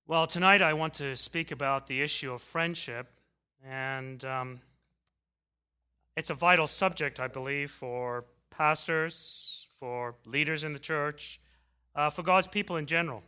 Well, tonight I want to speak about the issue of friendship, and it's a vital subject, I believe, for pastors, for leaders in the church, for God's people in general.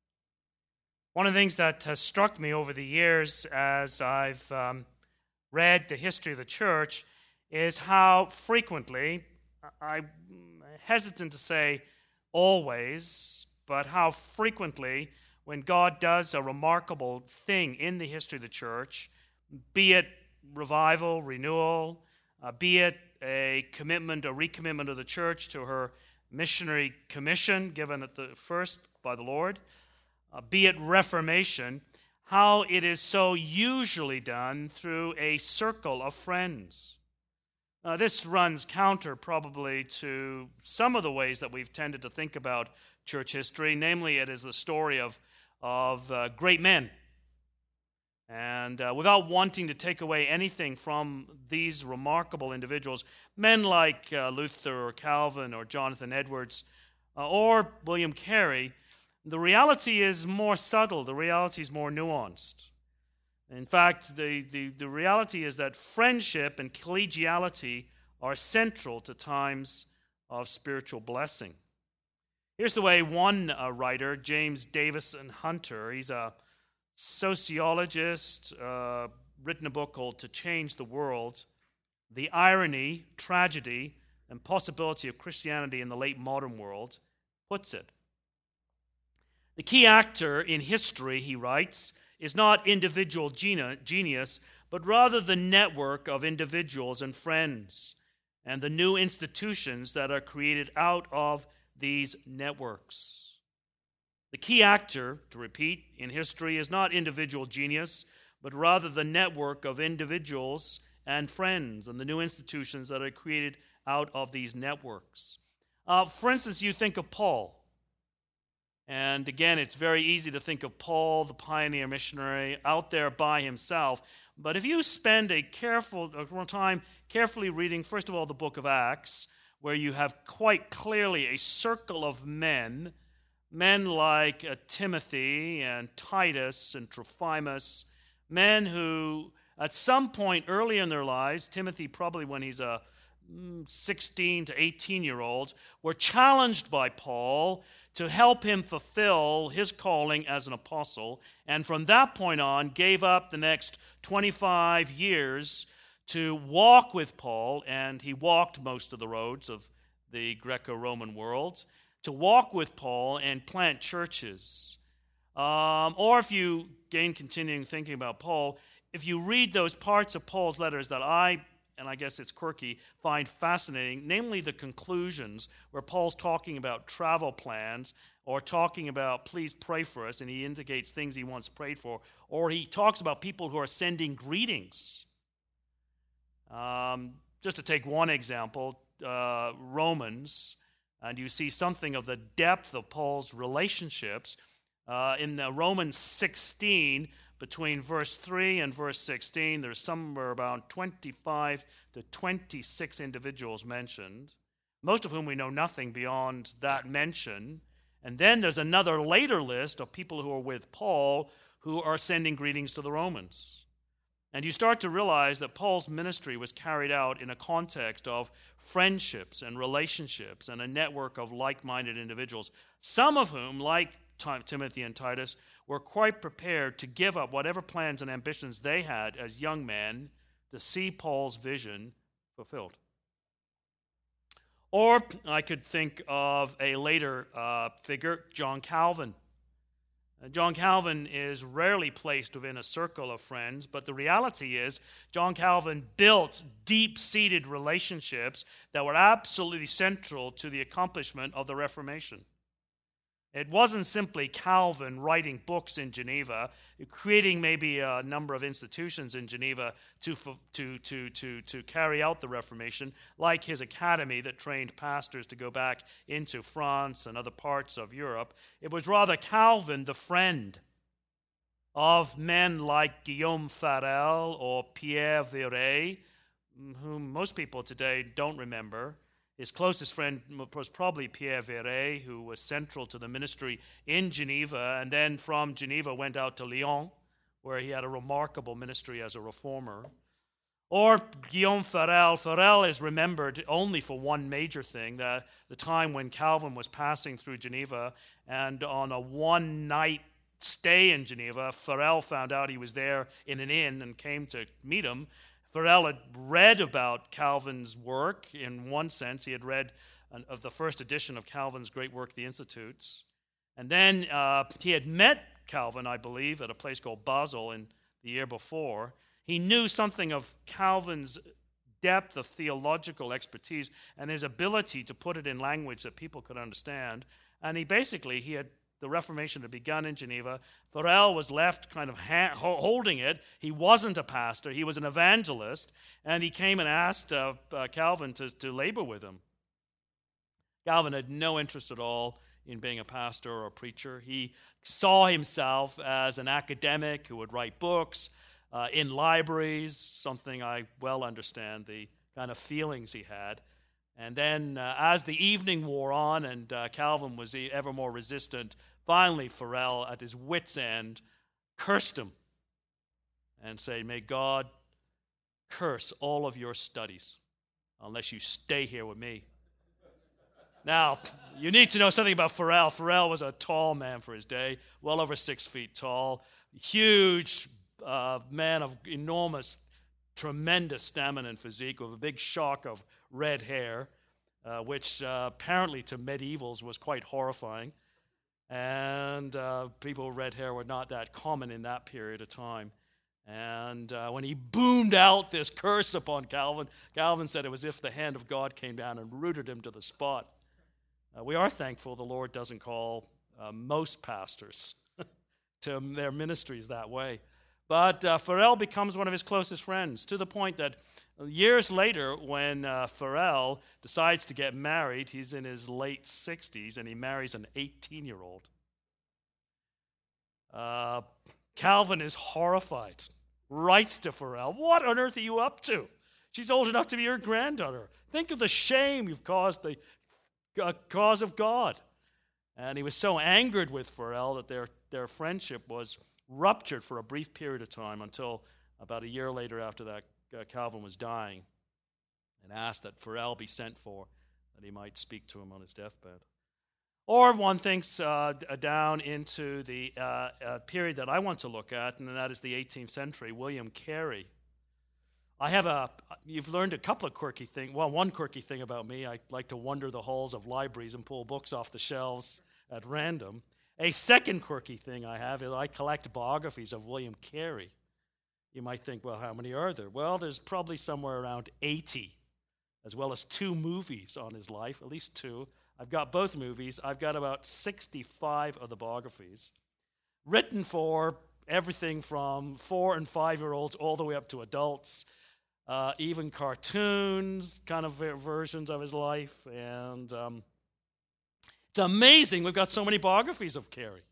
One of the things that has struck me over the years as I've read the history of the church is how frequently, I'm hesitant to say always, but how frequently when God does a remarkable thing in the history of the church, be it revival, renewal, be it a commitment, a recommitment of the church to her missionary commission given at the first by the Lord, be it reformation, how it is so usually done through a circle of friends. This runs counter probably to some of the ways that we've tended to think about church history, namely it is the story of great men. And without wanting to take away anything from these remarkable individuals, men like Luther or Calvin or Jonathan Edwards or William Carey, the reality is more subtle, the reality is more nuanced. In fact, the reality is that friendship and collegiality are central to times of spiritual blessing. Here's the way one writer, James Davison Hunter, he's a sociologist, written a book called To Change the World, The Irony, Tragedy, and Possibility of Christianity in the Late Modern World, puts it. The key actor in history, he writes, is not individual genius, but rather the network of individuals and friends, and the new institutions that are created out of these networks. The key actor, to repeat, in history is not individual genius, but rather the network of individuals and friends and the new institutions that are created out of these networks. For instance, you think of Paul. And again, it's very easy to think of Paul, the pioneer missionary, out there by himself. But if you spend a time carefully reading, first of all, the book of Acts, where you have quite clearly a circle of men like Timothy and Titus and Trophimus, men who at some point early in their lives, Timothy probably when he's a 16 to 18-year-old, were challenged by Paul to help him fulfill his calling as an apostle, and from that point on gave up the next 25 years to walk with Paul, and he walked most of the roads of the Greco-Roman world, to walk with Paul and plant churches. Or if you continuing thinking about Paul, if you read those parts of Paul's letters that and I guess it's quirky, find fascinating, namely the conclusions where Paul's talking about travel plans or talking about please pray for us, and he indicates things he wants prayed for, or he talks about people who are sending greetings. Just to take one example, Romans, and you see something of the depth of Paul's relationships. In Romans 16, between verse 3 and verse 16, there's somewhere about 25 to 26 individuals mentioned, most of whom we know nothing beyond that mention. And then there's another later list of people who are with Paul who are sending greetings to the Romans. And you start to realize that Paul's ministry was carried out in a context of friendships and relationships and a network of like-minded individuals, some of whom, like Timothy and Titus, were quite prepared to give up whatever plans and ambitions they had as young men to see Paul's vision fulfilled. Or I could think of a later figure, John Calvin. John Calvin is rarely placed within a circle of friends, but the reality is John Calvin built deep-seated relationships that were absolutely central to the accomplishment of the Reformation. It wasn't simply Calvin writing books in Geneva, creating maybe a number of institutions in Geneva to carry out the Reformation, like his academy that trained pastors to go back into France and other parts of Europe. It was rather Calvin, the friend of men like Guillaume Farel or Pierre Viret, whom most people today don't remember. His closest friend was probably Pierre Viret, who was central to the ministry in Geneva, and then from Geneva went out to Lyon, where he had a remarkable ministry as a reformer. Or Guillaume Farel. Farel is remembered only for one major thing, the time when Calvin was passing through Geneva, and on a one-night stay in Geneva, Farel found out he was there in an inn and came to meet him. Farel had read about Calvin's work. In one sense, he had read of the first edition of Calvin's great work, The Institutes. And then he had met Calvin, I believe, at a place called Basel in the year before. He knew something of Calvin's depth of theological expertise and his ability to put it in language that people could understand. And he had the Reformation had begun in Geneva. Farel was left kind of holding it. He wasn't a pastor. He was an evangelist. And he came and asked Calvin to labor with him. Calvin had no interest at all in being a pastor or a preacher. He saw himself as an academic who would write books in libraries, something I well understand, the kind of feelings he had. And then as the evening wore on and Calvin was ever more resistant, finally Farel, at his wit's end, cursed him and said, "May God curse all of your studies unless you stay here with me." Now, you need to know something about Farel. Farel was a tall man for his day, well over 6 feet tall, huge man of enormous, tremendous stamina and physique, with a big shock of red hair, which apparently to medievals was quite horrifying. And people with red hair were not that common in that period of time. And when he boomed out this curse upon Calvin, Calvin said it was as if the hand of God came down and rooted him to the spot. We are thankful the Lord doesn't call most pastors to their ministries that way. But Farel becomes one of his closest friends, to the point that years later, when Farel decides to get married, he's in his late 60s, and he marries an 18-year-old. Calvin is horrified, writes to Farel, "What on earth are you up to? She's old enough to be your granddaughter. Think of the shame you've caused the cause of God." And he was so angered with Farel that their friendship was ruptured for a brief period of time until about a year later after that, Calvin was dying, and asked that Farel be sent for, that he might speak to him on his deathbed. Or one thinks down into the period that I want to look at, and that is the 18th century, William Carey. You've learned a couple of quirky things. Well, one quirky thing about me, I like to wander the halls of libraries and pull books off the shelves at random. A second quirky thing I have is I collect biographies of William Carey. You might think, well, how many are there? Well, there's probably somewhere around 80, as well as 2 movies on his life, at least 2. I've got both movies. I've got about 65 of the biographies, written for everything from 4- and 5-year-olds all the way up to adults, even cartoons, kind of versions of his life. And it's amazing we've got so many biographies of Carey.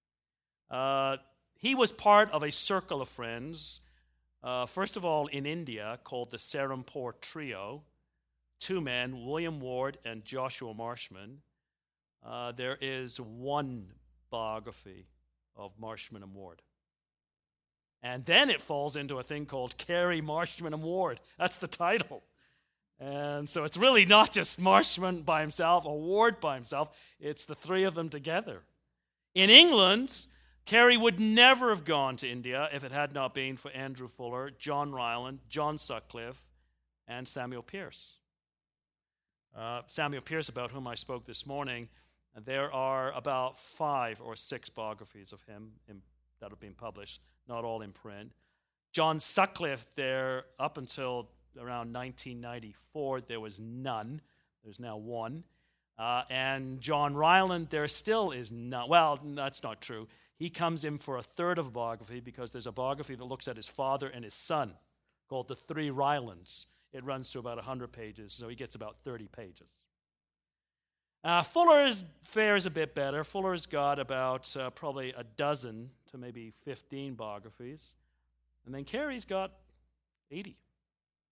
He was part of a circle of friends, first of all in India, called the Serampore Trio. 2 men, William Ward and Joshua Marshman. There is 1 biography of Marshman and Ward. And then it falls into a thing called Carey, Marshman, and Ward. That's the title. And so it's really not just Marshman by himself or Ward by himself. It's the 3 of them together. In England, Carey would never have gone to India if it had not been for Andrew Fuller, John Ryland, John Sutcliffe, and Samuel Pearce. Samuel Pearce, about whom I spoke this morning, there are about 5 or 6 biographies of him that have been published, not all in print. John Sutcliffe, there up until around 1994, there was none. There's now 1. And John Ryland, there still is none. Well, that's not true. He comes in for a third of a biography because there's a biography that looks at his father and his son called The Three Rylands. It runs to about 100 pages, so he gets about 30 pages. Fuller's fare is a bit better. Fuller's got about probably a dozen to maybe 15 biographies. And then Carey's got 80.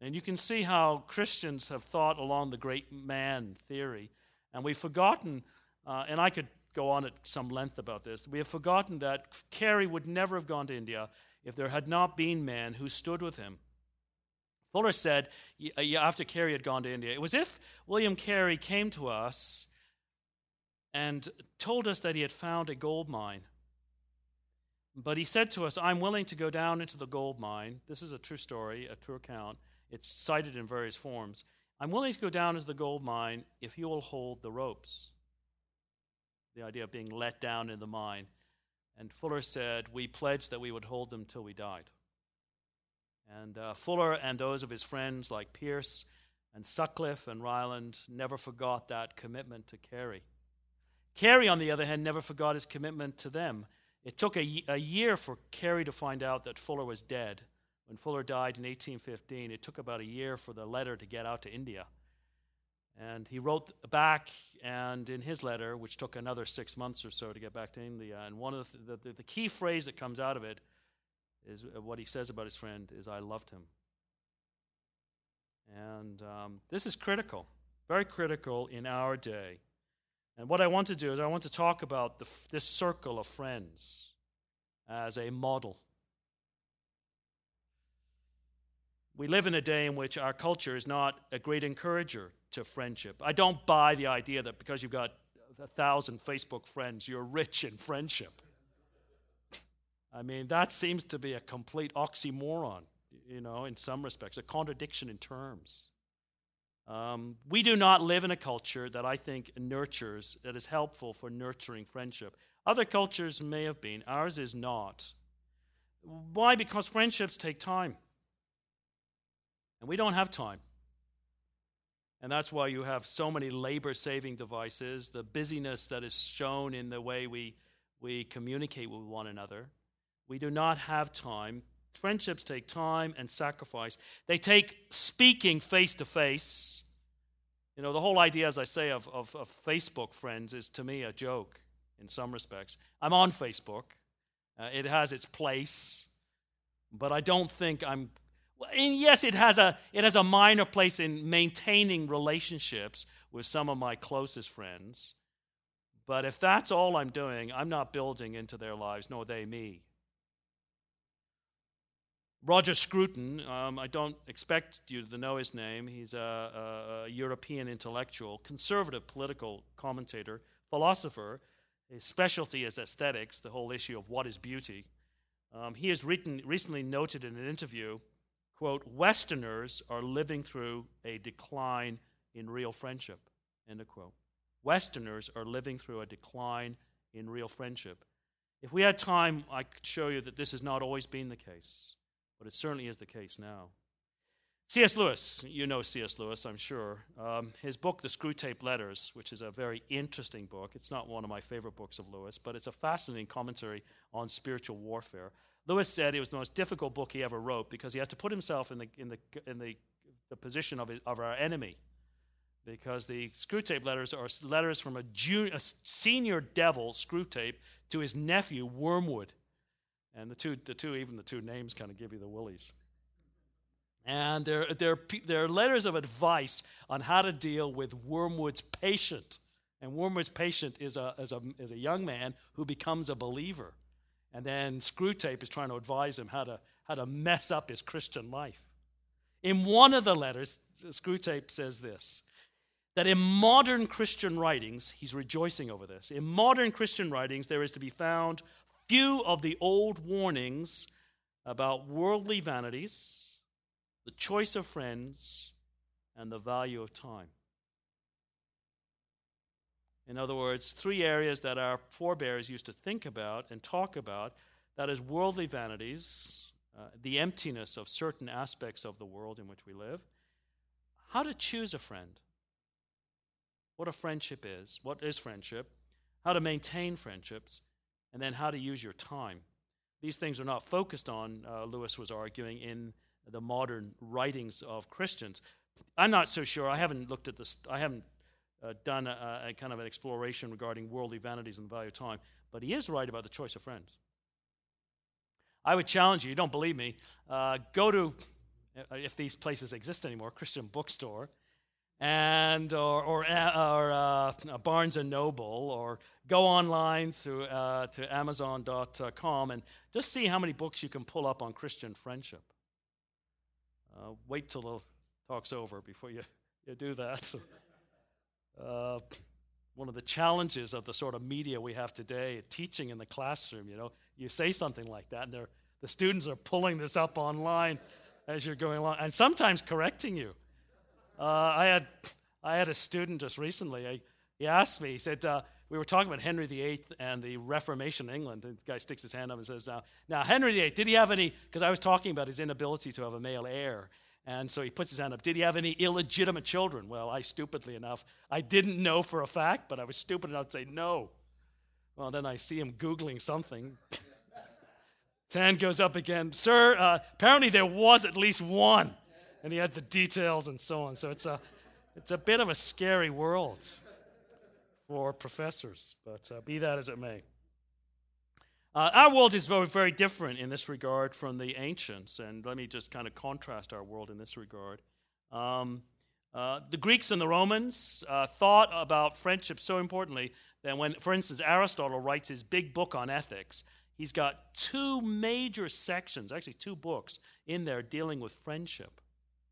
And you can see how Christians have thought along the great man theory. And we've forgotten, and I could go on at some length about this, we have forgotten that Carey would never have gone to India if there had not been men who stood with him. Fuller said, after Carey had gone to India, it was if William Carey came to us and told us that he had found a gold mine. But he said to us, I'm willing to go down into the gold mine. This is a true story, a true account. It's cited in various forms. I'm willing to go down into the gold mine if you will hold the ropes. The idea of being let down in the mine. And Fuller said, we pledged that we would hold them till we died. And Fuller and those of his friends like Pierce and Sutcliffe and Ryland never forgot that commitment to Carey. Carey, on the other hand, never forgot his commitment to them. It took a year for Carey to find out that Fuller was dead. When Fuller died in 1815, it took about a year for the letter to get out to India. And he wrote back, and in his letter, which took another 6 months or so to get back to India, and one of the key phrase that comes out of it is what he says about his friend is, I loved him. And this is critical, very critical in our day. And what I want to do is I want to talk about this circle of friends as a model. We live in a day in which our culture is not a great encourager to friendship. I don't buy the idea that because you've got 1,000 Facebook friends, you're rich in friendship. I mean, that seems to be a complete oxymoron, in some respects, a contradiction in terms. We do not live in a culture that I think nurtures, that is helpful for nurturing friendship. Other cultures may have been. Ours is not. Why? Because friendships take time. And we don't have time. And that's why you have so many labor-saving devices, the busyness that is shown in the way we communicate with one another. We do not have time. Friendships take time and sacrifice. They take speaking face-to-face. The whole idea, as I say, of Facebook friends is to me a joke in some respects. I'm on Facebook. It has its place. But I don't think and yes, it has a minor place in maintaining relationships with some of my closest friends. But if that's all I'm doing, I'm not building into their lives, nor they me. Roger Scruton, I don't expect you to know his name. He's a European intellectual, conservative political commentator, philosopher. His specialty is aesthetics, the whole issue of what is beauty. He has recently noted in an interview, quote, Westerners are living through a decline in real friendship, end of quote. Westerners are living through a decline in real friendship. If we had time, I could show you that this has not always been the case. But it certainly is the case now. C.S. Lewis, you know C.S. Lewis, I'm sure. His book, The Screwtape Letters, which is a very interesting book. It's not one of my favorite books of Lewis, but it's a fascinating commentary on spiritual warfare. Lewis said it was the most difficult book he ever wrote because he had to put himself in the position of our enemy. Because the Screwtape Letters are letters from a senior devil, Screwtape, to his nephew, Wormwood. And the two names kind of give you the willies. And they're letters of advice on how to deal with Wormwood's patient. And Wormwood's patient is a young man who becomes a believer. And then Screwtape is trying to advise him how to mess up his Christian life. In one of the letters, Screwtape says this, that in modern Christian writings, he's rejoicing over this, in modern Christian writings there is to be found few of the old warnings about worldly vanities, the choice of friends, and the value of time. In other words, three areas that our forebears used to think about and talk about, that is worldly vanities, the emptiness of certain aspects of the world in which we live, how to choose a friend, what a friendship is, what is friendship, how to maintain friendships, and then how to use your time. These things are not focused on, Lewis was arguing, in the modern writings of Christians. I'm not so sure. I haven't looked at this. I haven't done a kind of an exploration regarding worldly vanities and the value of time. But he is right about the choice of friends. I would challenge you don't believe me, go to if these places exist anymore, Christian bookstore, and or Barnes and Noble, or go online to Amazon.com and just see how many books you can pull up on Christian friendship. Wait till the talk's over before you do that. One of the challenges of the sort of media we have today, teaching in the classroom, you say something like that, and the students are pulling this up online as you're going along, and sometimes correcting you. I had a student just recently. He asked me. He said we were talking about Henry VIII and the Reformation in England. And the guy sticks his hand up and says, "Now Henry VIII, did he have any?" Because I was talking about his inability to have a male heir, and so he puts his hand up. Did he have any illegitimate children? Well, I stupidly enough, I didn't know for a fact, but I was stupid enough to say no. Well, then I see him Googling something. His hand goes up again. "Sir, apparently there was at least one." And he had the details and so on. So it's a bit of a scary world for professors, but be that as it may. Our world is very, very different in this regard from the ancients, and let me just kind of contrast our world in this regard. The Greeks and the Romans thought about friendship so importantly that when, for instance, Aristotle writes his big book on ethics, he's got two major sections, actually two books in there dealing with friendship.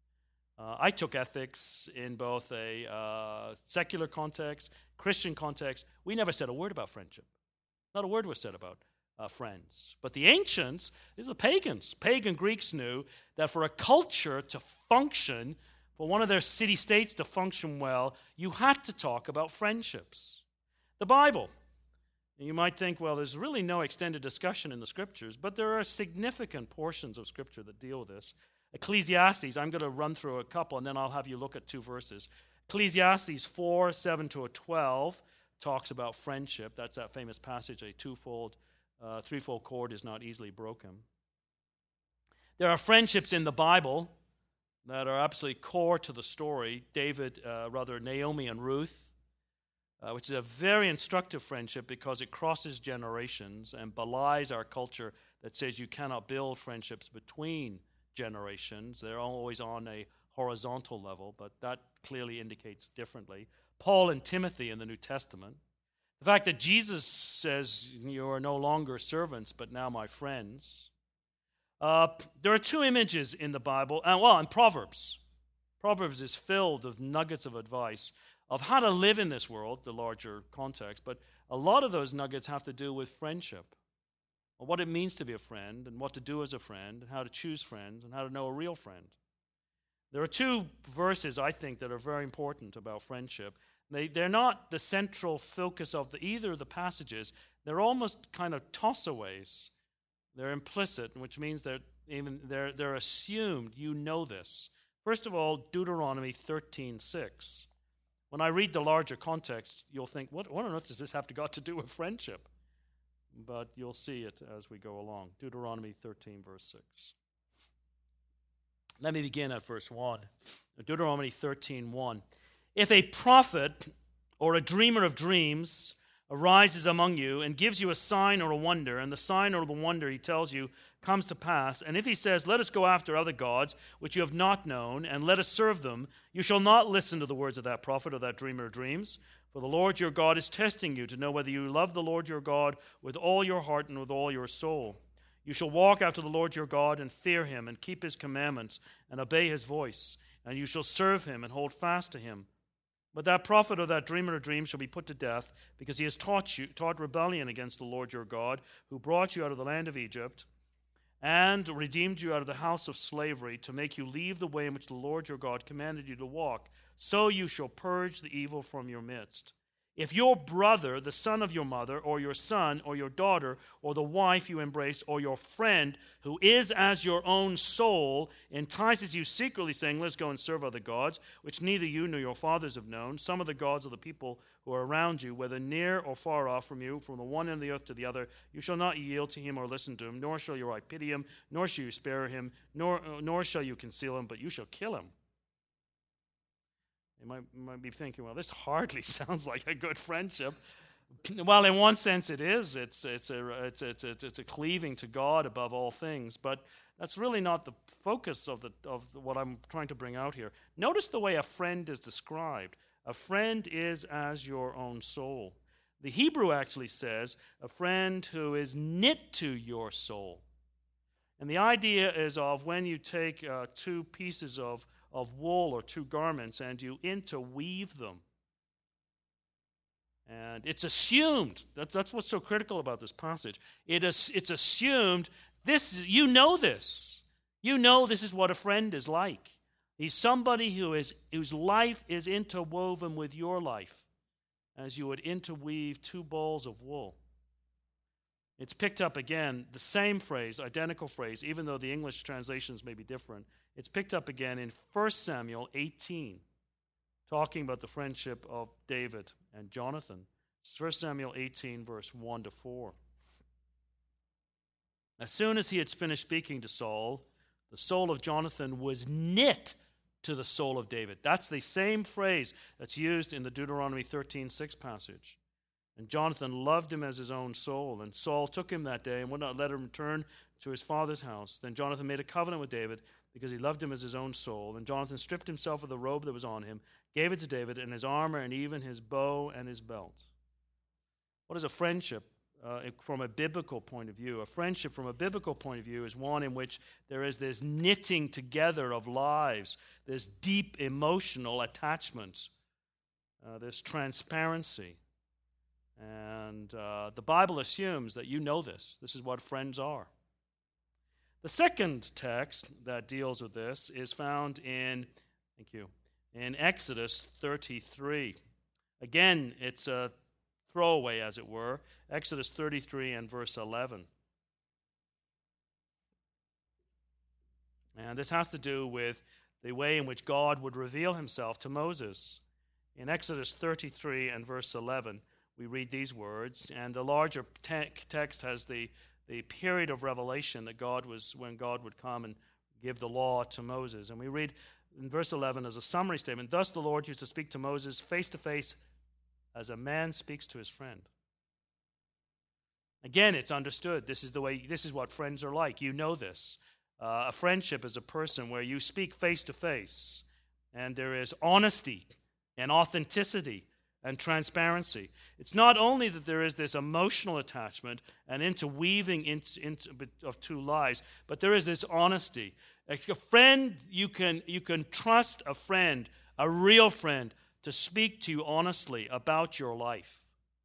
I took ethics in both a secular context, Christian context. We never said a word about friendship. Not a word was said about friends. But the ancients, these are the pagans. Pagan Greeks knew that for a culture to function, for one of their city-states to function well, you had to talk about friendships. The Bible. You might think, well, there's really no extended discussion in the Scriptures, but there are significant portions of Scripture that deal with this. Ecclesiastes, I'm going to run through a couple, and then I'll have you look at two verses. Ecclesiastes 4, 7 to 12 talks about friendship. That's that famous passage, a threefold cord is not easily broken. There are friendships in the Bible that are absolutely core to the story. Naomi and Ruth, which is a very instructive friendship because it crosses generations and belies our culture that says you cannot build friendships between generations. They're always on a horizontal level, but that clearly indicates differently. Paul and Timothy in the New Testament. The fact that Jesus says, "You are no longer servants, but now my friends." There are two images in the Bible, and Proverbs. Proverbs is filled with nuggets of advice of how to live in this world, the larger context, but a lot of those nuggets have to do with friendship, or what it means to be a friend, and what to do as a friend, and how to choose friends, and how to know a real friend. There are two verses, I think, that are very important about friendship. They're not the central focus of either of the passages. They're almost kind of tossaways. They're implicit, which means they're assumed. You know this. First of all, Deuteronomy 13:6. When I read the larger context, you'll think, what on earth does this have to do with friendship? But you'll see it as we go along. Deuteronomy 13, verse 6. Let me begin at verse 1. Deuteronomy 13:1. If a prophet or a dreamer of dreams arises among you and gives you a sign or a wonder, and the sign or the wonder he tells you comes to pass, and if he says, "Let us go after other gods, which you have not known, and let us serve them," you shall not listen to the words of that prophet or that dreamer of dreams. For the Lord your God is testing you to know whether you love the Lord your God with all your heart and with all your soul. You shall walk after the Lord your God and fear him and keep his commandments and obey his voice, and you shall serve him and hold fast to him. But that prophet or that dreamer of dreams shall be put to death, because he has taught rebellion against the Lord your God, who brought you out of the land of Egypt and redeemed you out of the house of slavery, to make you leave the way in which the Lord your God commanded you to walk. So you shall purge the evil from your midst. If your brother, the son of your mother, or your son, or your daughter, or the wife you embrace, or your friend, who is as your own soul, entices you secretly, saying, "Let's go and serve other gods," which neither you nor your fathers have known, some of the gods of the people who are around you, whether near or far off from you, from the one end of the earth to the other, you shall not yield to him or listen to him, nor shall your eye pity him, nor shall you spare him, nor shall you conceal him, but you shall kill him. You might be thinking, well, this hardly sounds like a good friendship. Well, in one sense it is. It's a cleaving to God above all things, but that's really not the focus of what I'm trying to bring out here. Notice the way a friend is described. A friend is as your own soul. The Hebrew actually says a friend who is knit to your soul. And the idea is of when you take two pieces of wool or two garments and you interweave them. And it's assumed, that's what's so critical about this passage. It's assumed, you know this. You know this is what a friend is like. He's somebody whose life is interwoven with your life, as you would interweave two balls of wool. It's picked up again, the same phrase, identical phrase, even though the English translations may be different. It's picked up again in 1 Samuel 18. Talking about the friendship of David and Jonathan. It's 1 Samuel 18, verse 1 to 4. As soon as he had finished speaking to Saul, the soul of Jonathan was knit to the soul of David. That's the same phrase that's used in the Deuteronomy 13:6 passage. And Jonathan loved him as his own soul. And Saul took him that day and would not let him return to his father's house. Then Jonathan made a covenant with David because he loved him as his own soul. And Jonathan stripped himself of the robe that was on him, gave it to David, and his armor, and even his bow and his belt. What is a friendship from a biblical point of view? A friendship from a biblical point of view is one in which there is this knitting together of lives, this deep emotional attachments, this transparency. And the Bible assumes that you know this. This is what friends are. The second text that deals with this is found in Exodus 33. Again, it's a throwaway, as it were. Exodus 33 and verse 11. And this has to do with the way in which God would reveal himself to Moses. In Exodus 33 and verse 11, we read these words, and the larger text has the period of revelation when God would come and give the law to Moses. And we read in verse 11 as a summary statement, "Thus the Lord used to speak to Moses face to face as a man speaks to his friend." Again, it's understood. This is what friends are like. You know this. A friendship is a person where you speak face to face, and there is honesty and authenticity and transparency. It's not only that there is this emotional attachment and interweaving of two lives, but there is this honesty. Like a friend, you can trust a friend, a real friend, to speak to you honestly about your life.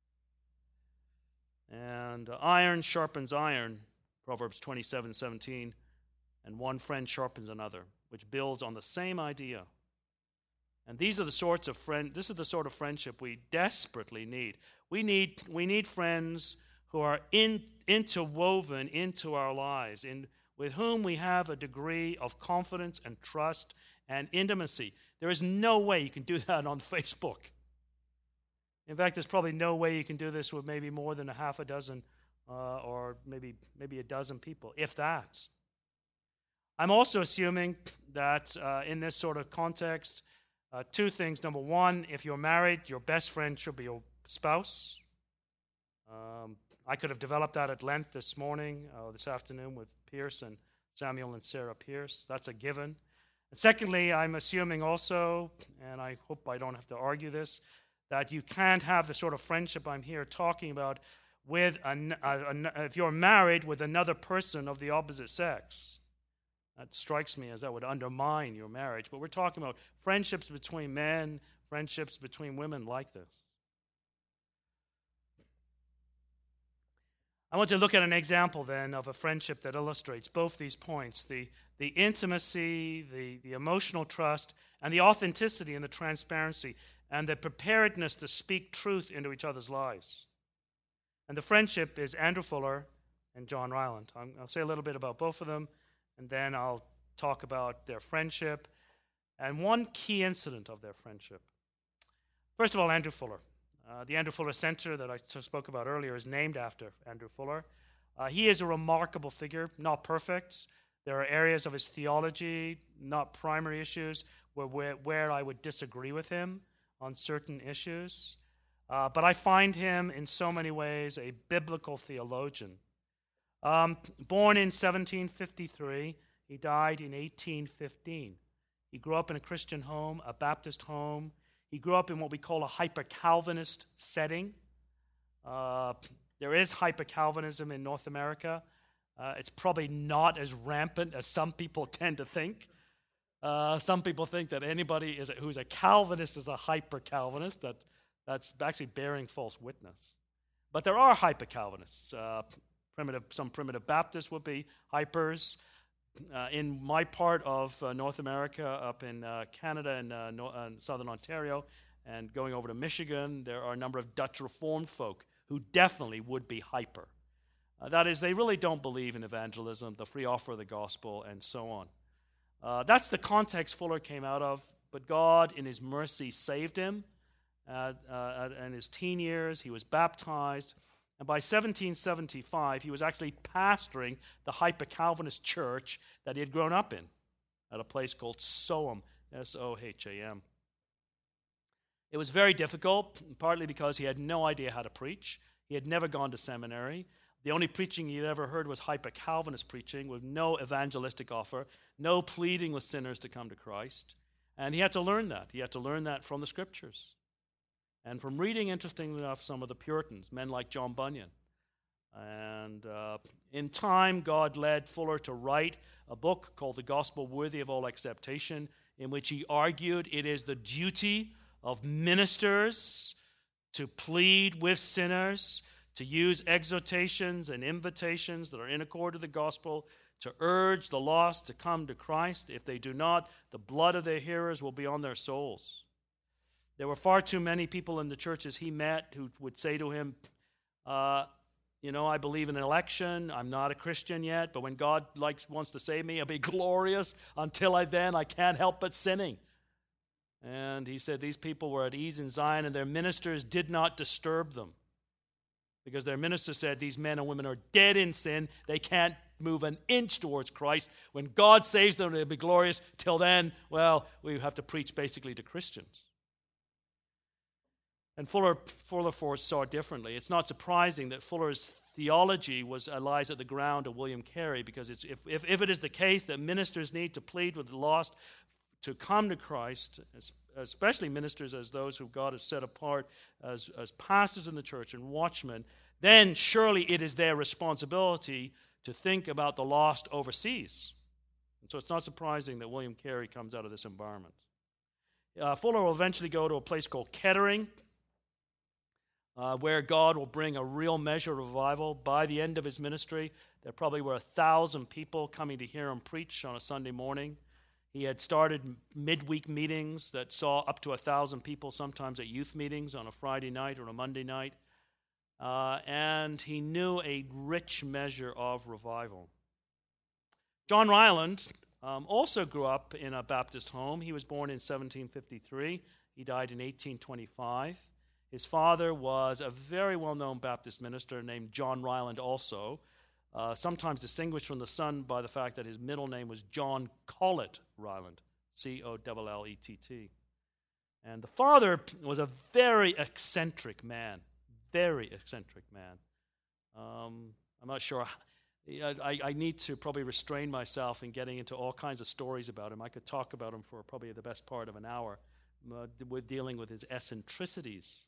And iron sharpens iron, Proverbs 27:17, and one friend sharpens another, which builds on the same idea. And this is the sort of friendship we desperately need. We need friends who are interwoven into our lives, with whom we have a degree of confidence and trust and intimacy. There is no way you can do that on Facebook. In fact, there's probably no way you can do this with maybe more than a half a dozen or maybe a dozen people, if that. I'm also assuming that in this sort of context, two things. Number one, if you're married, your best friend should be your spouse. I could have developed that at length this afternoon with Pierce and Samuel and Sarah Pierce. That's a given. And secondly, I'm assuming also, and I hope I don't have to argue this, that you can't have the sort of friendship I'm here talking about with if you're married with another person of the opposite sex. That strikes me as that would undermine your marriage. But we're talking about friendships between men, friendships between women like this. I want to look at an example then of a friendship that illustrates both these points, the intimacy, the emotional trust, and the authenticity and the transparency, and the preparedness to speak truth into each other's lives. And the friendship is Andrew Fuller and John Ryland. I'll say a little bit about both of them, and then I'll talk about their friendship and one key incident of their friendship. First of all, Andrew Fuller. The Andrew Fuller Center that I spoke about earlier is named after Andrew Fuller. He is a remarkable figure, not perfect. There are areas of his theology, not primary issues, where I would disagree with him on certain issues. But I find him in so many ways a biblical theologian. Born in 1753, he died in 1815. He grew up in a Christian home, a Baptist home. He grew up in what we call a hyper-Calvinist setting. There is hyper-Calvinism in North America. It's probably not as rampant as some people tend to think. Some people think that anybody who's a Calvinist is a hyper-Calvinist. That's actually bearing false witness. But there are hyper-Calvinists. Some primitive Baptists would be hypers. In my part of North America, up in Canada and southern Ontario, and going over to Michigan, there are a number of Dutch Reformed folk who definitely would be hyper. That is, they really don't believe in evangelism, the free offer of the gospel, and so on. That's the context Fuller came out of, but God, in his mercy, saved him. In his teen years, he was baptized, and by 1775, he was actually pastoring the hyper-Calvinist church that he had grown up in at a place called Soham, S-O-H-A-M. It was very difficult, partly because he had no idea how to preach. He had never gone to seminary. The only preaching he had ever heard was hyper-Calvinist preaching with no evangelistic offer, no pleading with sinners to come to Christ. And he had to learn that. He had to learn that from the Scriptures. And from reading, interestingly enough, some of the Puritans, men like John Bunyan. And in time, God led Fuller to write a book called The Gospel Worthy of All Acceptation, in which he argued it is the duty of ministers to plead with sinners, to use exhortations and invitations that are in accord with the gospel, to urge the lost to come to Christ. If they do not, the blood of their hearers will be on their souls. There were far too many people in the churches he met who would say to him, I believe in an election. I'm not a Christian yet, but when God wants to save me, it'll be glorious. Until then, I can't help but sinning. And he said these people were at ease in Zion, and their ministers did not disturb them. Because their minister said these men and women are dead in sin. They can't move an inch towards Christ. When God saves them, it'll be glorious. Till then, we have to preach basically to Christians. And Fuller saw differently. It's not surprising that Fuller's theology lies at the ground of William Carey, because if it is the case that ministers need to plead with the lost to come to Christ, especially ministers as those who God has set apart as pastors in the church and watchmen, then surely it is their responsibility to think about the lost overseas. And so it's not surprising that William Carey comes out of this environment. Fuller will eventually go to a place called Kettering, where God will bring a real measure of revival. By the end of his ministry, there probably were 1,000 people coming to hear him preach on a Sunday morning. He had started midweek meetings that saw up to 1,000 people, sometimes at youth meetings on a Friday night or a Monday night. And he knew a rich measure of revival. John Ryland also grew up in a Baptist home. He was born in 1753. He died in 1825. His father was a very well-known Baptist minister named John Ryland also, sometimes distinguished from the son by the fact that his middle name was John Collett Ryland, C-O-L-L-E-T-T. And the father was a very eccentric man. I'm not sure. I need to probably restrain myself in getting into all kinds of stories about him. I could talk about him for probably the best part of an hour, with dealing with his eccentricities.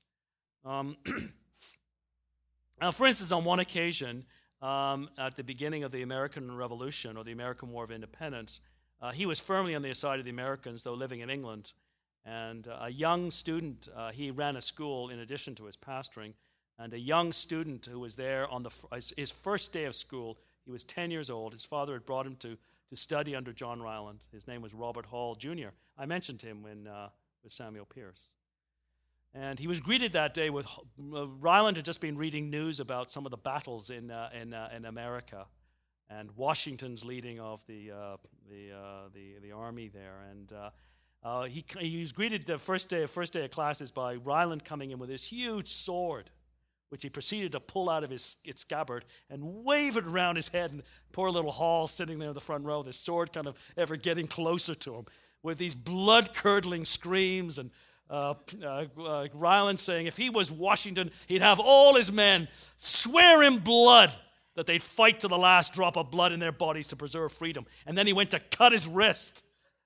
Now, for instance, on one occasion, at the beginning of the American Revolution or the American War of Independence, he was firmly on the side of the Americans, though living in England. And a young student, he ran a school in addition to his pastoring, and a young student who was there on his first day of school, he was 10 years old. His father had brought him to study under John Ryland. His name was Robert Hall, Jr. I mentioned him with Samuel Pierce. And he was greeted that day with, Ryland had just been reading news about some of the battles in America, and Washington's leading of the army there. And he was greeted the first day of classes by Ryland coming in with this huge sword, which he proceeded to pull out of its scabbard and wave it around his head. And poor little Hall sitting there in the front row, this sword kind of ever getting closer to him, with these blood-curdling screams and Ryland saying if he was Washington, he'd have all his men swear in blood that they'd fight to the last drop of blood in their bodies to preserve freedom. And then he went to cut his wrist.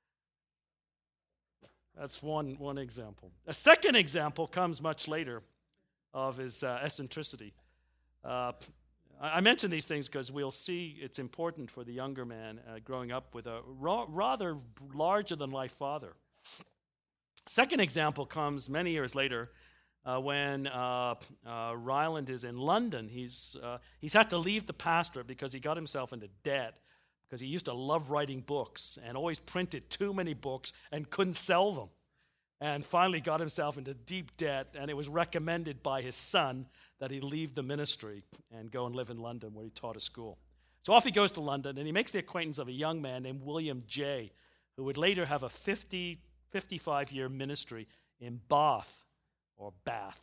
That's one example. A second example comes much later of his eccentricity. I mention these things because we'll see it's important for the younger man growing up with a rather larger-than-life father. Second example comes many years later when Ryland is in London. He's had to leave the pastorate because he got himself into debt because he used to love writing books and always printed too many books and couldn't sell them. And finally got himself into deep debt, and it was recommended by his son that he leave the ministry and go and live in London where he taught a school. So off he goes to London, and he makes the acquaintance of a young man named William Jay, who would later have a 55-year ministry in Bath, or Bath,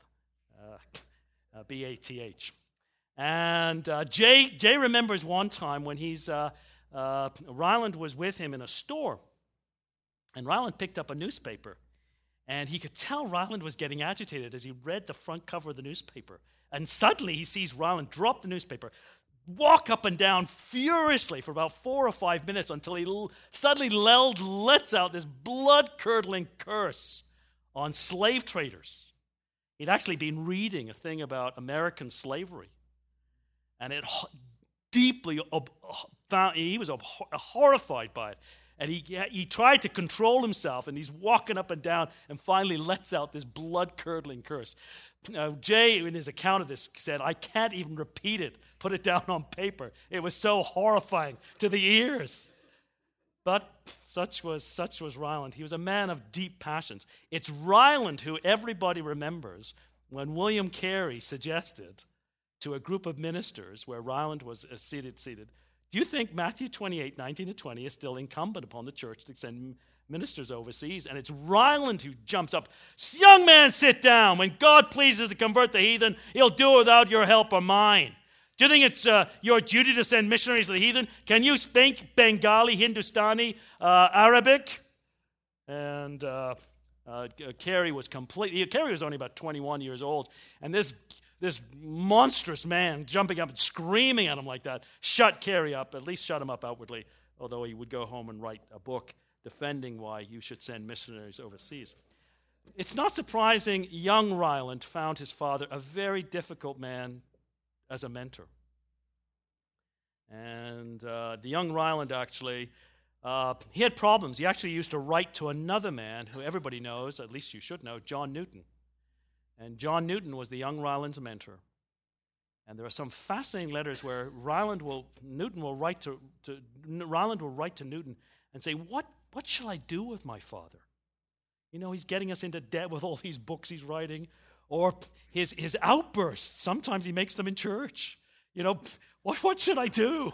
B-A-T-H. And Jay remembers one time when Ryland was with him in a store, and Ryland picked up a newspaper, and he could tell Ryland was getting agitated as he read the front cover of the newspaper. And suddenly he sees Ryland drop the newspaper, walk up and down furiously for about 4 or 5 minutes until he suddenly lets out this blood-curdling curse on slave traders. He'd actually been reading a thing about American slavery. And it deeply he was horrified by it. And he tried to control himself, and he's walking up and down and finally lets out this blood-curdling curse. Jay, in his account of this, said, I can't even repeat it, put it down on paper. It was so horrifying to the ears. But such was Ryland. He was a man of deep passions. It's Ryland who everybody remembers when William Carey suggested to a group of ministers where Ryland was seated, do you think Matthew 28, 19 to 20 is still incumbent upon the church to send ministers overseas? And it's Ryland who jumps up. Young man, sit down. When God pleases to convert the heathen, he'll do it without your help or mine. Do you think it's your duty to send missionaries to the heathen? Can you speak Bengali, Hindustani, Arabic? And Carey was only about 21 years old. And this monstrous man jumping up and screaming at him like that shut Carey up, at least shut him up outwardly, although he would go home and write a book defending why you should send missionaries overseas. It's not surprising young Ryland found his father a very difficult man as a mentor. And the young Ryland actually, he had problems. He actually used to write to another man who everybody knows, at least you should know, John Newton. And John Newton was the young Ryland's mentor. And there are some fascinating letters where Ryland will write to Newton and say, what shall I do with my father? You know, he's getting us into debt with all these books he's writing. Or his outbursts, sometimes he makes them in church. You know, what should I do?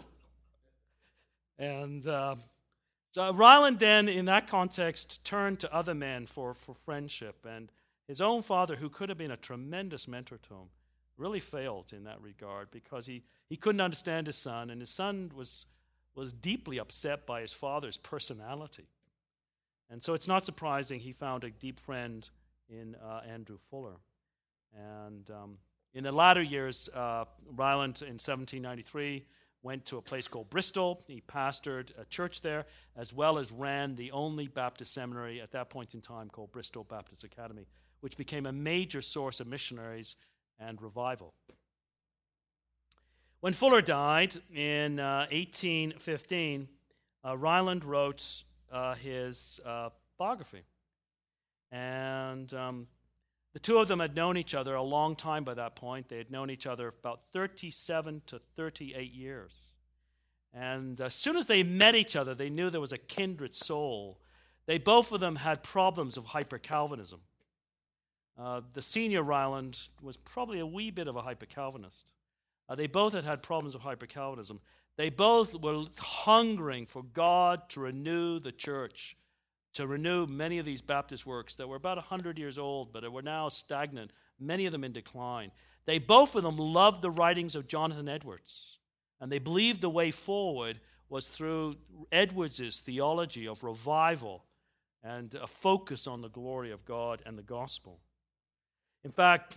And so Ryland then, in that context, turned to other men for friendship. And his own father, who could have been a tremendous mentor to him, really failed in that regard because he couldn't understand his son, and his son was deeply upset by his father's personality. And so it's not surprising he found a deep friend in Andrew Fuller. And in the latter years, Ryland in 1793 went to a place called Bristol. He pastored a church there, as well as ran the only Baptist seminary at that point in time called Bristol Baptist Academy, which became a major source of missionaries and revival. When Fuller died in 1815, Ryland wrote his biography. And the two of them had known each other a long time by that point. They had known each other about 37 to 38 years. And as soon as they met each other, they knew there was a kindred soul. Both of them had problems of hyper-Calvinism. The senior Ryland was probably a wee bit of a hyper-Calvinist. They both had problems of hyper-Calvinism. They both were hungering for God to renew the church, to renew many of these Baptist works that were about 100 years old, but were now stagnant, many of them in decline. Both of them loved the writings of Jonathan Edwards, and they believed the way forward was through Edwards' theology of revival and a focus on the glory of God and the gospel. In fact,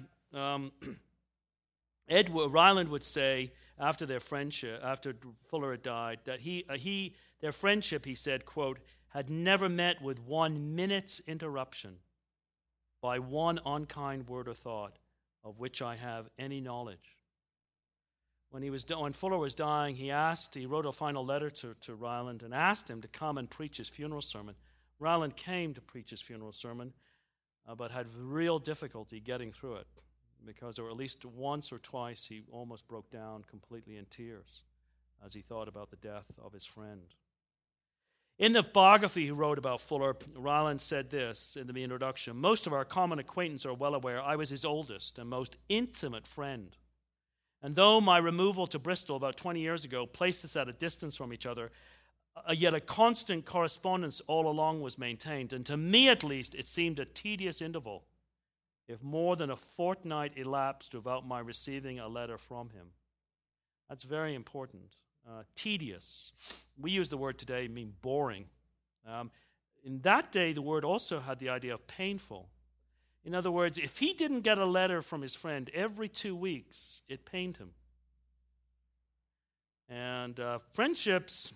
Ryland would say after their friendship, after Fuller had died, that their friendship, he said, quote, had never met with 1 minute's interruption by one unkind word or thought of which I have any knowledge. When Fuller was dying, he wrote a final letter to Ryland and asked him to come and preach his funeral sermon. Ryland came to preach his funeral sermon, but had real difficulty getting through it, because there were at least once or twice he almost broke down completely in tears as he thought about the death of his friend. In the biography he wrote about Fuller, Ryland said this in the introduction: "Most of our common acquaintance are well aware I was his oldest and most intimate friend. And though my removal to Bristol about 20 years ago placed us at a distance from each other, yet a constant correspondence all along was maintained, and to me at least it seemed a tedious interval if more than a fortnight elapsed without my receiving a letter from him." That's very important. Tedious. We use the word today mean boring. In that day, the word also had the idea of painful. In other words, if he didn't get a letter from his friend every 2 weeks, it pained him. And friendships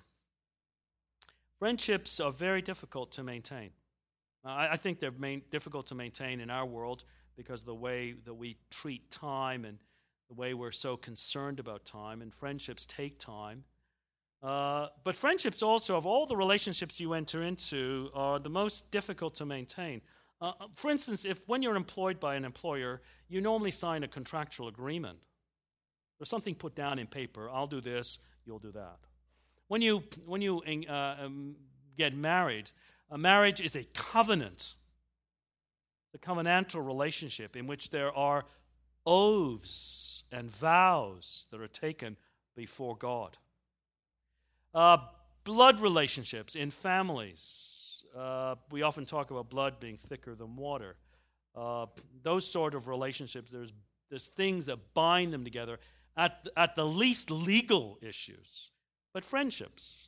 are very difficult to maintain. I think they're difficult to maintain in our world because of the way that we treat time and the way we're so concerned about time, and friendships take time. But friendships also, of all the relationships you enter into, are the most difficult to maintain. For instance, when you're employed by an employer, you normally sign a contractual agreement. There's something put down in paper: I'll do this, you'll do that. When you get married, a marriage is a covenant, a covenantal relationship in which there are oaths and vows that are taken before God. Blood relationships in families. We often talk about blood being thicker than water. Those sort of relationships, there's things that bind them together at the least legal issues. But friendships.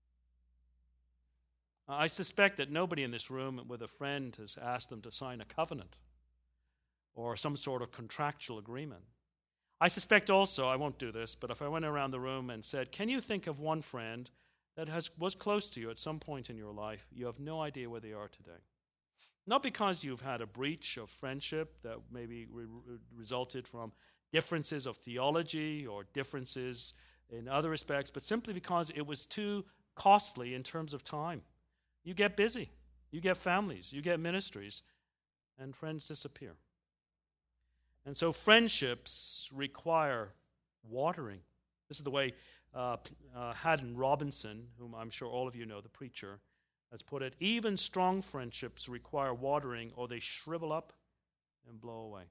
I suspect that nobody in this room with a friend has asked them to sign a covenant or some sort of contractual agreement. I suspect also, I won't do this, but if I went around the room and said, can you think of one friend that was close to you at some point in your life, you have no idea where they are today? Not because you've had a breach of friendship that maybe resulted from differences of theology or differences in other respects, but simply because it was too costly in terms of time. You get busy, you get families, you get ministries, and friends disappear. And so friendships require watering. This is the way Haddon Robinson, whom I'm sure all of you know, the preacher, has put it: even strong friendships require watering, or they shrivel up and blow away.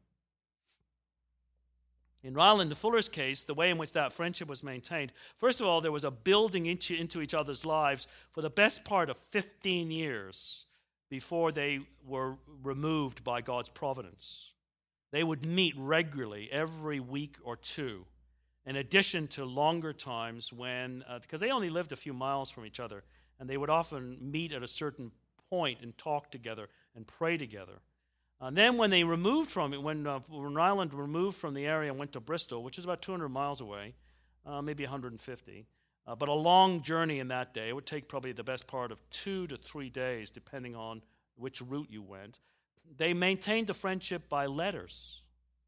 In Ryland and Fuller's case, the way in which that friendship was maintained, first of all, there was a building into each other's lives for the best part of 15 years before they were removed by God's providence. They would meet regularly every week or two, in addition to longer times when, because they only lived a few miles from each other, and they would often meet at a certain point and talk together and pray together. And then when they removed from it, when Ryland removed from the area and went to Bristol, which is about 200 miles away, maybe 150, but a long journey in that day, it would take probably the best part of 2 to 3 days, depending on which route you went. They maintained the friendship by letters.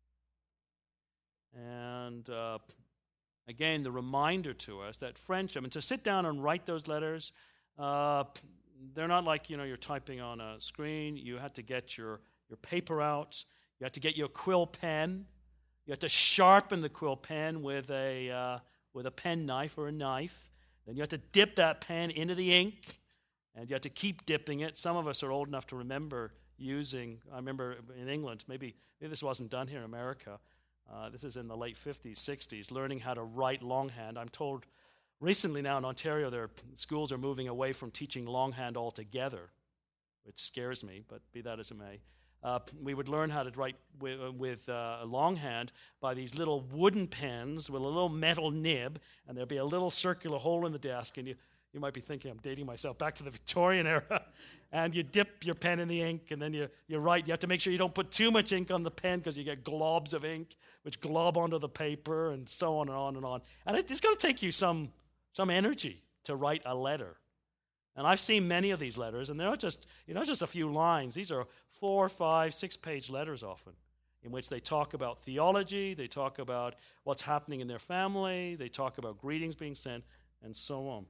And again, the reminder to us that friendship, and to sit down and write those letters, they're not like, you're typing on a screen. You had to get your paper out. You had to get your quill pen. You had to sharpen the quill pen with a pen knife or a knife. Then you had to dip that pen into the ink, and you had to keep dipping it. Some of us are old enough to remember I remember in England, maybe this wasn't done here in America. This is in the late 50s, 60s, learning how to write longhand. I'm told recently now in Ontario, their schools are moving away from teaching longhand altogether, which scares me, but be that as it may. We would learn how to write with longhand by these little wooden pens with a little metal nib, and there'd be a little circular hole in the desk, and You might be thinking I'm dating myself back to the Victorian era. And you dip your pen in the ink, and then you write. You have to make sure you don't put too much ink on the pen because you get globs of ink, which glob onto the paper, and so on and on and on. And it's going to take you some energy to write a letter. And I've seen many of these letters, and they're not just a few lines. These are 4, 5, 6-page letters often, in which they talk about theology, they talk about what's happening in their family, they talk about greetings being sent, and so on.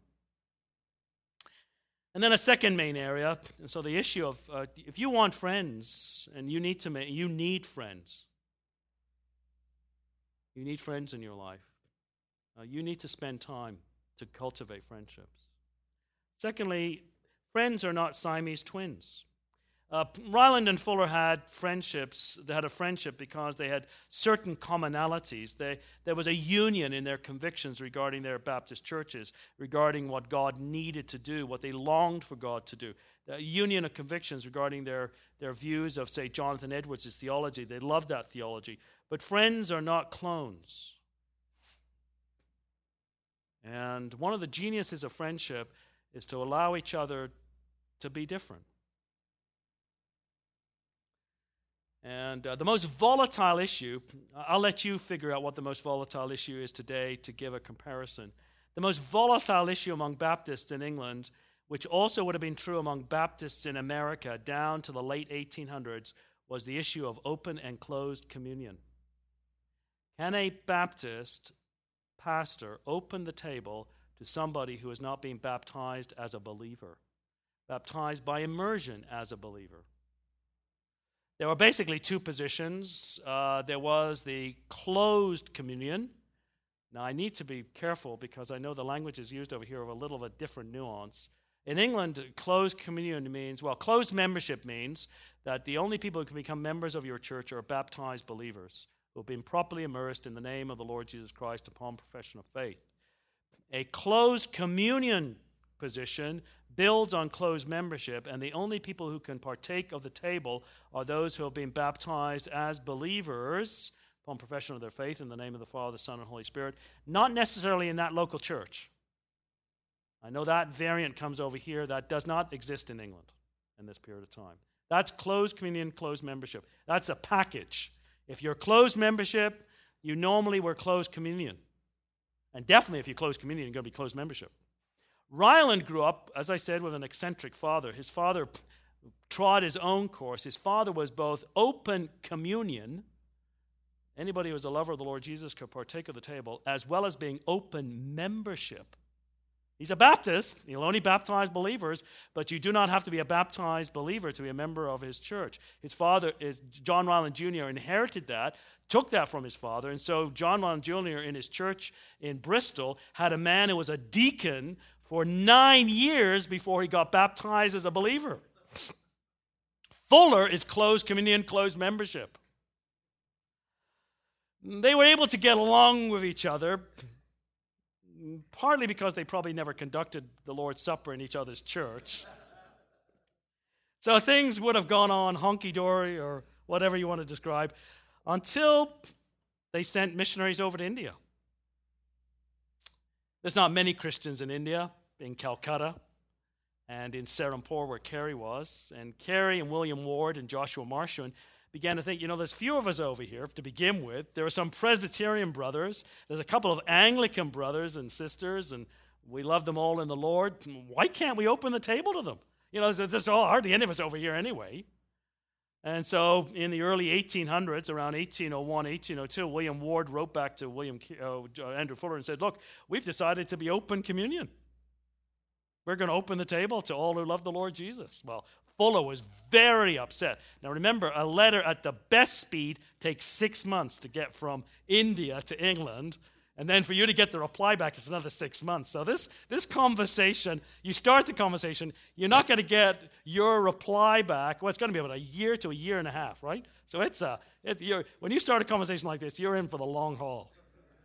And then a second main area, and so the issue of if you want friends, and you need friends. You need friends in your life. You need to spend time to cultivate friendships. Secondly, friends are not Siamese twins. Ryland and Fuller had friendships. They had a friendship because they had certain commonalities. There was a union in their convictions regarding their Baptist churches, regarding what God needed to do, what they longed for God to do. A union of convictions regarding their views of, say, Jonathan Edwards' theology. They loved that theology. But friends are not clones. And one of the geniuses of friendship is to allow each other to be different. And the most volatile issue, I'll let you figure out what the most volatile issue is today to give a comparison. The most volatile issue among Baptists in England, which also would have been true among Baptists in America down to the late 1800s, was the issue of open and closed communion. Can a Baptist pastor open the table to somebody who is not being baptized as a believer, baptized by immersion as a believer? There were basically two positions. There was the closed communion. Now, I need to be careful because I know the language is used over here of a little of a different nuance. In England, closed communion means, closed membership means that the only people who can become members of your church are baptized believers who have been properly immersed in the name of the Lord Jesus Christ upon profession of faith. A closed communion position builds on closed membership, and the only people who can partake of the table are those who have been baptized as believers upon profession of their faith in the name of the Father, the Son, and Holy Spirit, not necessarily in that local church. I know that variant comes over here. That does not exist in England in this period of time. That's closed communion, closed membership. That's a package. If you're closed membership, you normally were closed communion. And definitely if you close communion, you're going to be closed membership. Ryland grew up, as I said, with an eccentric father. His father trod his own course. His father was both open communion. Anybody who was a lover of the Lord Jesus could partake of the table, as well as being open membership. He's a Baptist. He'll only baptize believers, but you do not have to be a baptized believer to be a member of his church. His father, John Ryland Jr., inherited that, took that from his father, and so John Ryland Jr. in his church in Bristol had a man who was a deacon for 9 years before he got baptized as a believer. Fuller is closed communion, closed membership. They were able to get along with each other, partly because they probably never conducted the Lord's Supper in each other's church. So things would have gone on hunky-dory or whatever you want to describe until they sent missionaries over to India. There's not many Christians in India, in Calcutta and in Serampore where Carey was. And Carey and William Ward and Joshua Marshman began to think, there's few of us over here to begin with. There are some Presbyterian brothers. There's a couple of Anglican brothers and sisters, and we love them all in the Lord. Why can't we open the table to them? There's hardly any of us over here anyway. And so in the early 1800s, around 1801, 1802, William Ward wrote back to Andrew Fuller and said, look, we've decided to be open communion. We're going to open the table to all who love the Lord Jesus. Well, Fuller was very upset. Now remember, a letter at the best speed takes 6 months to get from India to England, and then for you to get the reply back, it's another 6 months. So this conversation, you start the conversation, you're not going to get your reply back. Well, it's going to be about a year to a year and a half, right? So when you start a conversation like this, you're in for the long haul.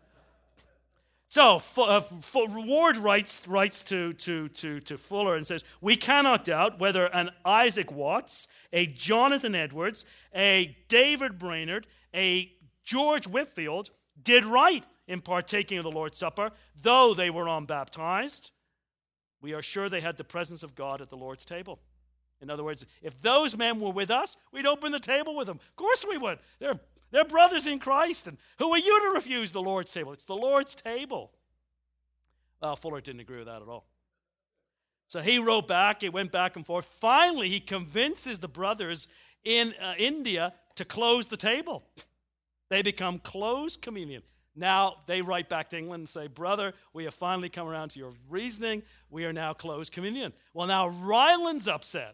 So Ward writes to Fuller and says, we cannot doubt whether an Isaac Watts, a Jonathan Edwards, a David Brainerd, a George Whitfield did right in partaking of the Lord's Supper, though they were unbaptized. we are sure they had the presence of God at the Lord's table. In other words, if those men were with us, we'd open the table with them. Of course we would. They're brothers in Christ. And who are you to refuse the Lord's table? It's the Lord's table. Well, Fuller didn't agree with that at all. So he wrote back. It went back and forth. Finally, he convinces the brothers in India to close the table. They become closed communion. Now they write back to England and say, brother, we have finally come around to your reasoning. We are now closed communion. Well, now Ryland's upset.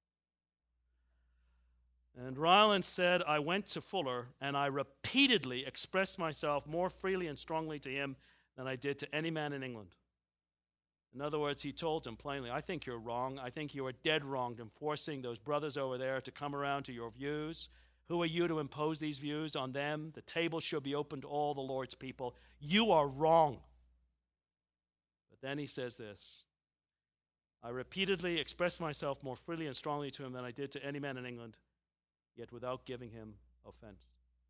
And Ryland said, I went to Fuller and I repeatedly expressed myself more freely and strongly to him than I did to any man in England. In other words, he told him plainly, I think you're wrong. I think you are dead wrong in forcing those brothers over there to come around to your views. Who are you to impose these views on them? The table should be open to all the Lord's people. You are wrong. But then he says this, I repeatedly expressed myself more freely and strongly to him than I did to any man in England, yet without giving him offense.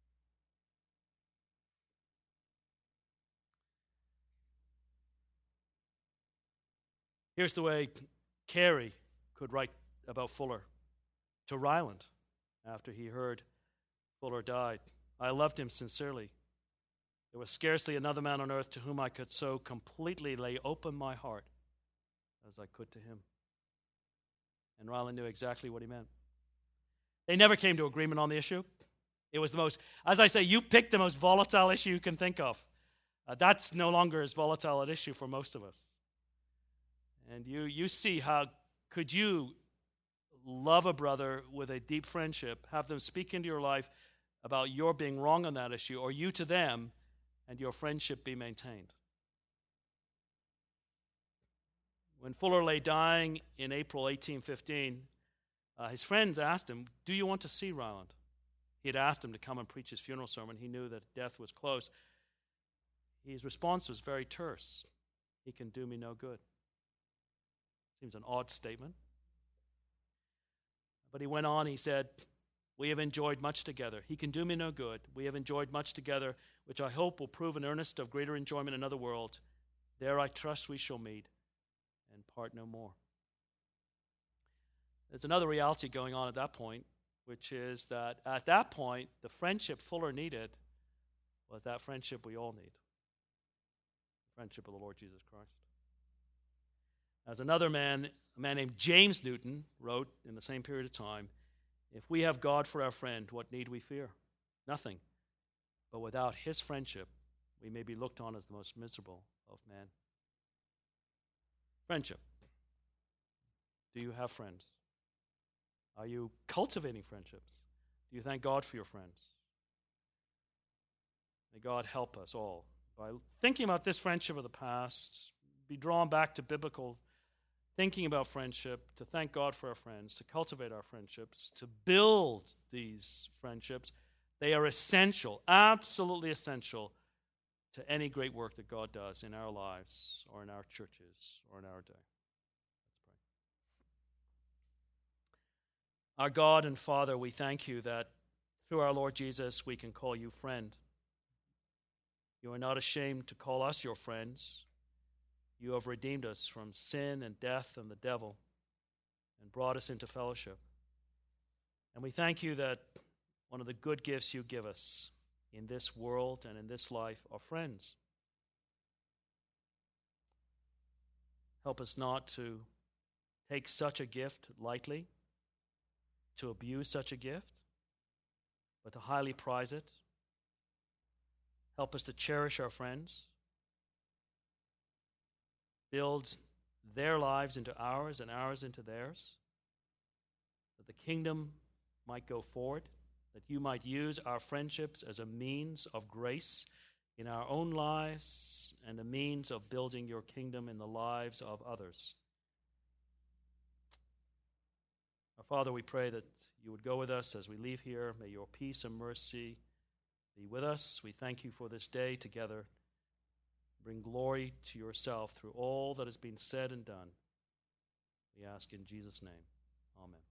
Here's the way Carey could write about Fuller to Ryland after he heard Fuller died. I loved him sincerely. There was scarcely another man on earth to whom I could so completely lay open my heart as I could to him. And Ryland knew exactly what he meant. They never came to agreement on the issue. It was the most, as I say, you picked the most volatile issue you can think of. That's no longer as volatile an issue for most of us. And you see how could you love a brother with a deep friendship, have them speak into your life about your being wrong on that issue, or you to them, and your friendship be maintained. When Fuller lay dying in April 1815, his friends asked him, do you want to see Ryland? He had asked him to come and preach his funeral sermon. He knew that death was close. His response was very terse. He can do me no good. Seems an odd statement. But he went on, he said, we have enjoyed much together. He can do me no good. We have enjoyed much together, which I hope will prove an earnest of greater enjoyment in another world. There I trust we shall meet and part no more. There's another reality going on at that point, which is that at that point, the friendship Fuller needed was that friendship we all need. The friendship of the Lord Jesus Christ. As another man, a man named James Newton, wrote in the same period of time, if we have God for our friend, what need we fear? Nothing. But without his friendship, we may be looked on as the most miserable of men. Friendship. Do you have friends? Are you cultivating friendships? Do you thank God for your friends? May God help us all by thinking about this friendship of the past, be drawn back to biblical thinking about friendship, to thank God for our friends, to cultivate our friendships, to build these friendships. They are essential, absolutely essential to any great work that God does in our lives or in our churches or in our day. Let's pray. Our God and Father, we thank you that through our Lord Jesus we can call you friend. You are not ashamed to call us your friends. You have redeemed us from sin and death and the devil and brought us into fellowship. And we thank you that one of the good gifts you give us in this world and in this life are friends. Help us not to take such a gift lightly, to abuse such a gift, but to highly prize it. Help us to cherish our friends, build their lives into ours and ours into theirs, that the kingdom might go forward, that you might use our friendships as a means of grace in our own lives and a means of building your kingdom in the lives of others. Our Father, we pray that you would go with us as we leave here. May your peace and mercy be with us. We thank you for this day together. Bring glory to yourself through all that has been said and done. We ask in Jesus' name. Amen.